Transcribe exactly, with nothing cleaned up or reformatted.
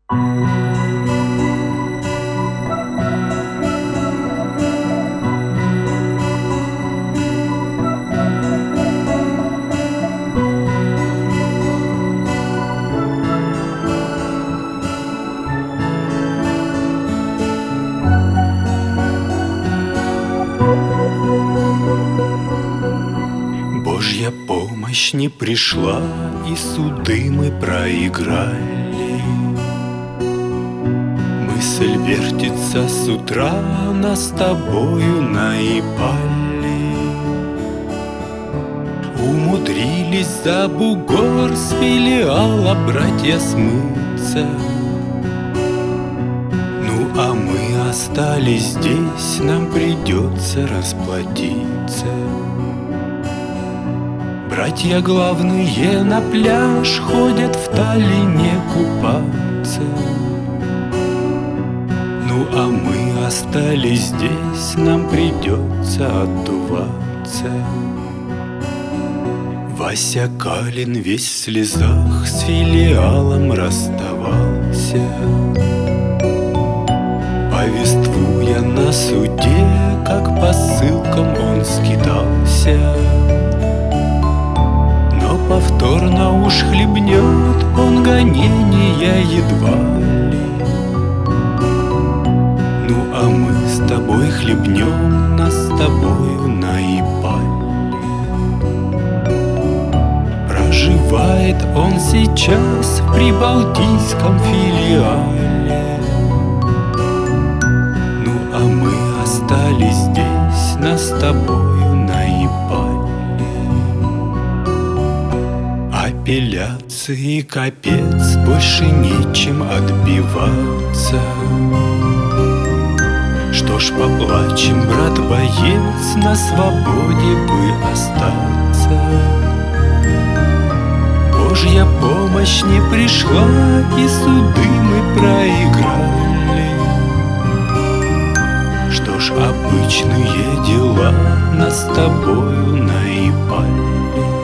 Божья помощь не пришла, и суды мы проиграли. Мысль вертится с утра, нас с тобою наебали. Умудрились за бугор с филиала братья смыться. Ну а мы остались здесь, нам придется расплатиться. Братья главные на пляж ходят в Таллине купаться. Ну а мы остались здесь, нам придется отдуваться. Вася Калин весь в слезах с филиалом расставался, повествуя на суде, как по ссылкам он скитался. Но повторно уж хлебнет он гонения едва ли. Ну а мы с тобой хлебнем, нас с тобою наебали. Проживает он сейчас в прибалтийском филиале. Ну а мы остались здесь, нас с тобою наебали. Апелляции капец, больше нечем отбиваться. Что ж, поплачем, брат-боец, на свободе бы остаться. Божья помощь не пришла, и суды мы проиграли. Что ж, обычные дела нас с тобою наебали.